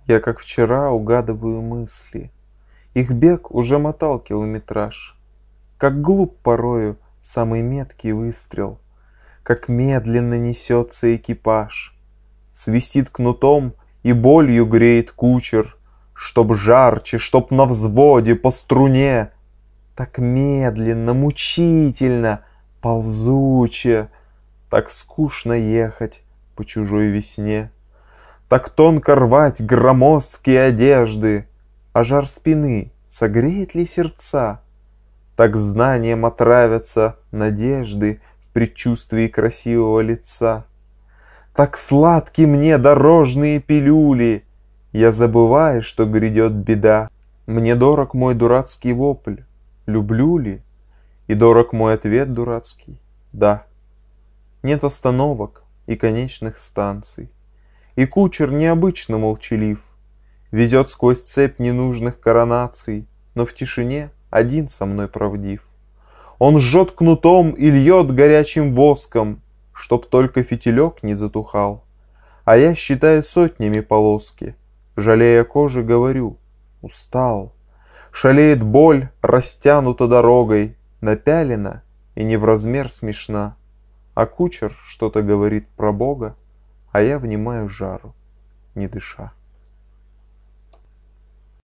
Я, как вчера, угадываю мысли. Их бег уже мотал километраж. Как глуп порою самый меткий выстрел, как медленно несется экипаж. Свистит кнутом и болью греет кучер, чтоб жарче, чтоб на взводе по струне. Так медленно, мучительно, ползуче, так скучно ехать по чужой весне. Так тонко рвать громоздкие одежды, а жар спины согреет ли сердца? Так знанием отравятся надежды в предчувствии красивого лица. Так сладки мне дорожные пилюли, я забываю, что грядет беда. Мне дорог мой дурацкий вопль, люблю ли? И дорог мой ответ дурацкий, да. Нет остановок и конечных станций, и кучер необычно молчалив, везет сквозь цепь ненужных коронаций, но в тишине один со мной правдив. Он жжет кнутом и льет горячим воском, чтоб только фитилек не затухал. А я считаю сотнями полоски, жалея кожи, говорю: устал. Шалеет боль, растянута дорогой, напялена и не в размер смешна. А кучер что-то говорит про Бога, а я внимаю жару, не дыша.